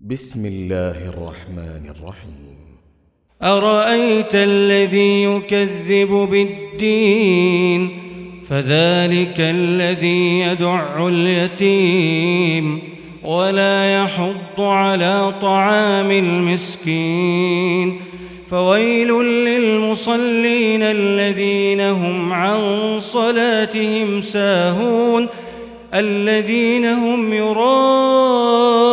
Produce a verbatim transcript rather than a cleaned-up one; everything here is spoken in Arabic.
بسم الله الرحمن الرحيم. أرأيت الذي يكذب بالدين فذلك الذي يدع اليتيم ولا يحض على طعام المسكين فويل للمصلين الذين هم عن صلاتهم ساهون الذين هم يراءون